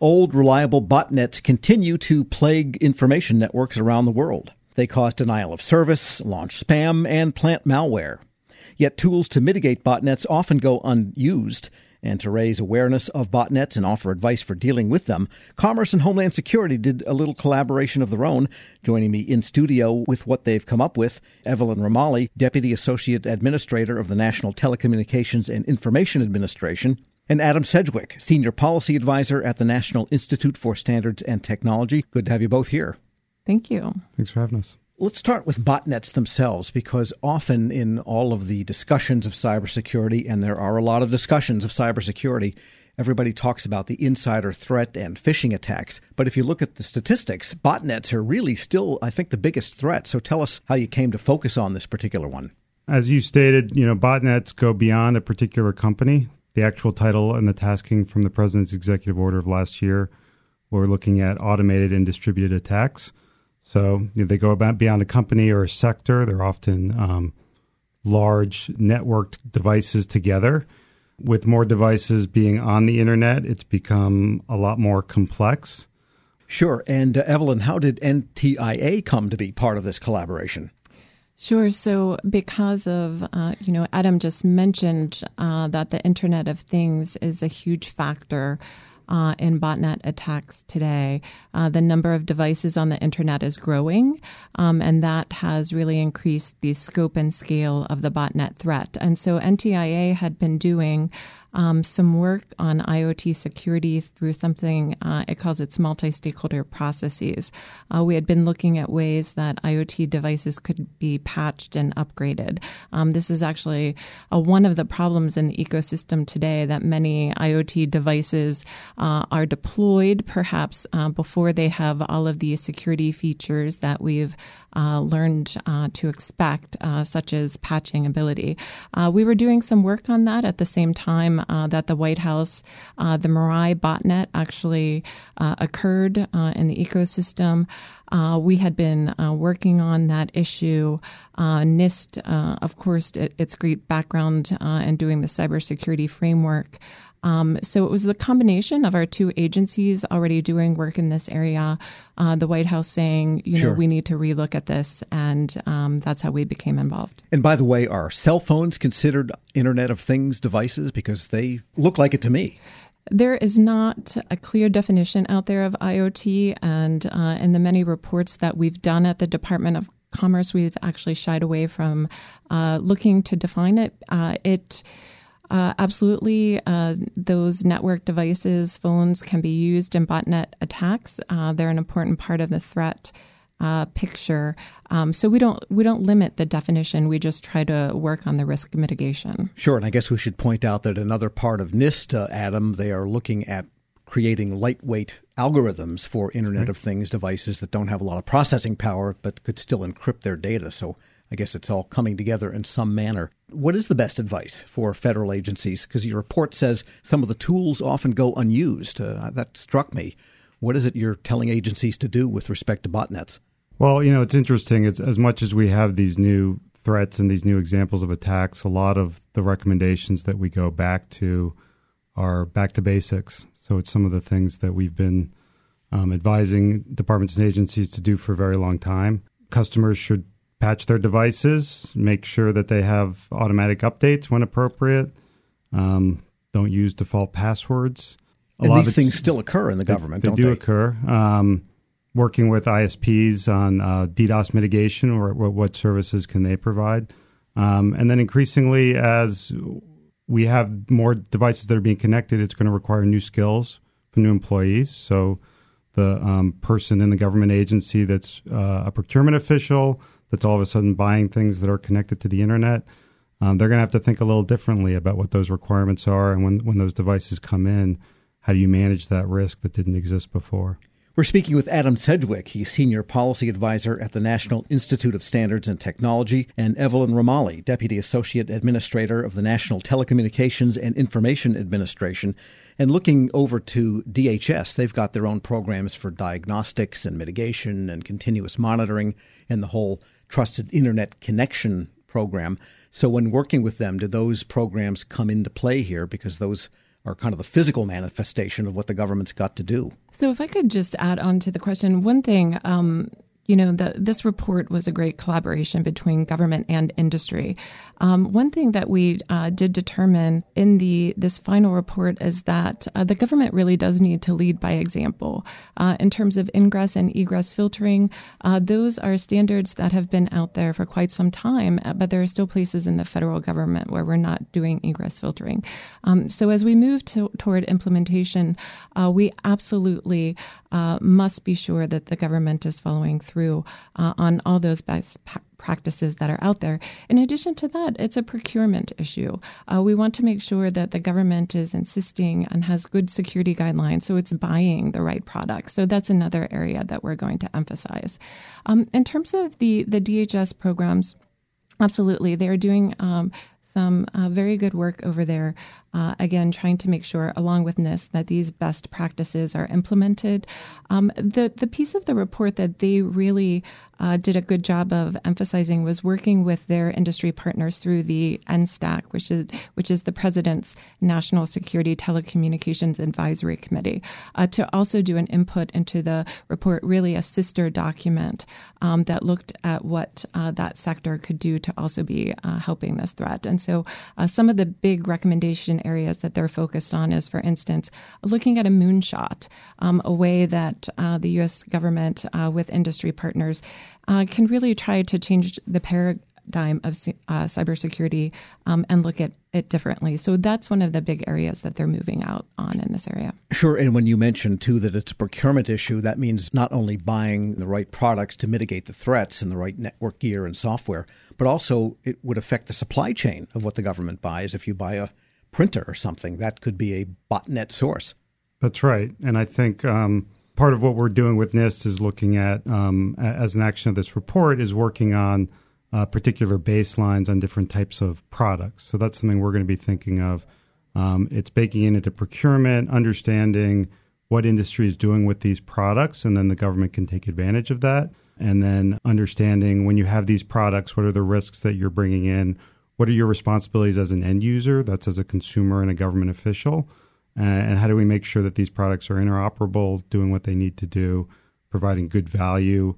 Old, reliable botnets continue to plague information networks around the world. They cause denial of service, launch spam, and plant malware. Yet tools to mitigate botnets often go unused. And to raise awareness of botnets and offer advice for dealing with them, Commerce and Homeland Security did a little collaboration of their own. Joining me in studio with what they've come up with, Evelyn Romali, Deputy Associate Administrator of the National Telecommunications and Information Administration, and Adam Sedgwick, Senior Policy Advisor at the National Institute for Standards and Technology. Good to have you both here. Thank you. Thanks for having us. Let's start with botnets themselves, because often in all of the discussions of cybersecurity, and there are a lot of discussions of cybersecurity, everybody talks about the insider threat and phishing attacks. But if you look at the statistics, botnets are really still, I think, the biggest threat. So tell us how you came to focus on this particular one. As you stated, botnets go beyond a particular company. The actual title and the tasking from the President's executive order of last year, we're looking at automated and distributed attacks. So they go beyond a company or a sector. They're often large networked devices together. With more devices being on the internet, it's become a lot more complex. Sure. And Evelyn, how did NTIA come to be part of this collaboration? Sure. So because of, Adam just mentioned that the Internet of Things is a huge factor in botnet attacks today. The number of devices on the internet is growing, and that has really increased the scope and scale of the botnet threat. And so NTIA had been doing some work on IoT security through something it calls its multi-stakeholder processes. We had been looking at ways that IoT devices could be patched and upgraded. This is actually one of the problems in the ecosystem today, that many IoT devices are deployed perhaps before they have all of the security features that we've learned to expect, such as patching ability. We were doing some work on that at the same time that the White House, the Mirai botnet actually occurred in the ecosystem. We had been working on that issue. NIST, of course, its great background in doing the cybersecurity framework. So it was the combination of our two agencies already doing work in this area, the White House saying, Sure, we need to relook at this, and that's how we became involved. And by the way, are cell phones considered Internet of Things devices? Because they look like it to me. There is not a clear definition out there of IoT, and in the many reports that we've done at the Department of Commerce, we've actually shied away from looking to define it. Absolutely, those network devices, phones, can be used in botnet attacks. They're an important part of the threat picture. So we don't limit the definition. We just try to work on the risk mitigation. Sure, and I guess we should point out that another part of NIST, Adam, they are looking at creating lightweight algorithms for Internet of Things devices that don't have a lot of processing power but could still encrypt their data. So I guess it's all coming together in some manner. What is the best advice for federal agencies? Because your report says some of the tools often go unused. That struck me. What is it you're telling agencies to do with respect to botnets? Well, it's interesting. It's, as much as we have these new threats and these new examples of attacks, a lot of the recommendations that we go back to are back to basics. So it's some of the things that we've been advising departments and agencies to do for a very long time. Customers should patch their devices, make sure that they have automatic updates when appropriate. Don't use default passwords. And these things still occur in the government, don't they? They do occur. Working with ISPs on DDoS mitigation, or what services can they provide. And then increasingly, as we have more devices that are being connected, it's going to require new skills for new employees. So the person in the government agency that's a procurement official that's all of a sudden buying things that are connected to the internet, they're going to have to think a little differently about what those requirements are. And when those devices come in, how do you manage that risk that didn't exist before? We're speaking with Adam Sedgwick. He's Senior Policy Advisor at the National Institute of Standards and Technology, and Evelyn Romali, Deputy Associate Administrator of the National Telecommunications and Information Administration. And looking over to DHS, they've got their own programs for diagnostics and mitigation and continuous monitoring and the whole Trusted Internet Connection program. So when working with them, do those programs come into play here? Because those are kind of the physical manifestation of what the government's got to do. So if I could just add on to the question, one thing, this report was a great collaboration between government and industry. One thing that we did determine in this final report is that the government really does need to lead by example. In terms of ingress and egress filtering, those are standards that have been out there for quite some time, but there are still places in the federal government where we're not doing egress filtering. So as we move toward implementation, we absolutely must be sure that the government is following through on all those best practices that are out there. In addition to that, it's a procurement issue. We want to make sure that the government is insisting and has good security guidelines, so it's buying the right products. So that's another area that we're going to emphasize. In terms of the DHS programs, absolutely, they're doing some very good work over there. Again, trying to make sure, along with NIST, that these best practices are implemented. The piece of the report that they really did a good job of emphasizing was working with their industry partners through the NSTAC, which is the President's National Security Telecommunications Advisory Committee, to also do an input into the report, really a sister document that looked at what that sector could do to also be helping this threat. And so some of the big recommendation areas that they're focused on is, for instance, looking at a moonshot, a way that the U.S. government with industry partners can really try to change the paradigm of cybersecurity and look at it differently. So that's one of the big areas that they're moving out on in this area. Sure. And when you mentioned, too, that it's a procurement issue, that means not only buying the right products to mitigate the threats and the right network gear and software, but also it would affect the supply chain of what the government buys. If you buy a printer or something, that could be a botnet source. That's right. And I think part of what we're doing with NIST is looking at, as an action of this report, is working on particular baselines on different types of products. So that's something we're going to be thinking of. It's baking into procurement, understanding what industry is doing with these products, and then the government can take advantage of that. And then understanding when you have these products, what are the risks that you're bringing in? What are your responsibilities as an end user? That's as a consumer and a government official. And how do we make sure that these products are interoperable, doing what they need to do, providing good value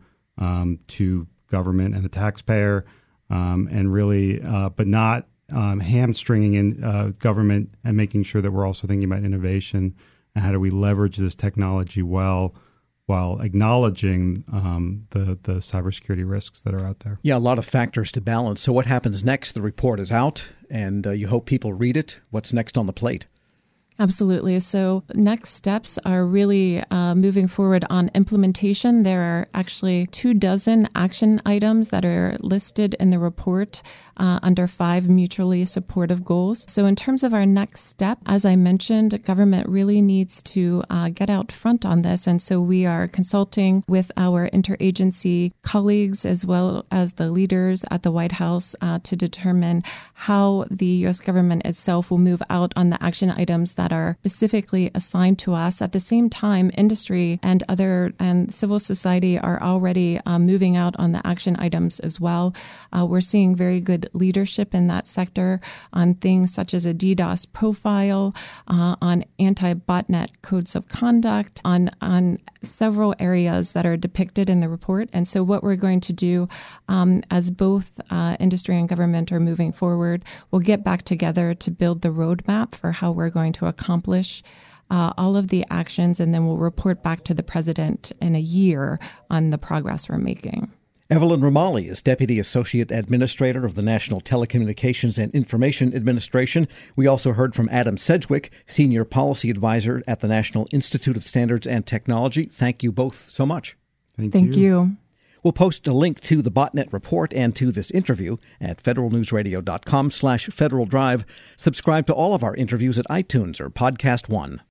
to government and the taxpayer, and really, but not hamstringing in government, and making sure that we're also thinking about innovation and how do we leverage this technology well, while acknowledging the cybersecurity risks that are out there. Yeah, a lot of factors to balance. So what happens next? The report is out, and you hope people read it. What's next on the plate? Absolutely. So next steps are really moving forward on implementation. There are actually 24 action items that are listed in the report under 5 mutually supportive goals. So in terms of our next step, as I mentioned, government really needs to get out front on this. And so we are consulting with our interagency colleagues as well as the leaders at the White House to determine how the U.S. government itself will move out on the action items that are specifically assigned to us. At the same time, industry and civil society are already moving out on the action items as well. We're seeing very good leadership in that sector on things such as a DDoS profile, on anti-botnet codes of conduct, on several areas that are depicted in the report. And so what we're going to do as both industry and government are moving forward, we'll get back together to build the roadmap for how we're going to accomplish all of the actions, and then we'll report back to the president in a year on the progress we're making. Evelyn Romali is Deputy Associate Administrator of the National Telecommunications and Information Administration. We also heard from Adam Sedgwick, Senior Policy Advisor at the National Institute of Standards and Technology. Thank you both so much. Thank you. We'll post a link to the Botnet Report and to this interview at federalnewsradio.com/Federal Drive. Subscribe to all of our interviews at iTunes or Podcast One.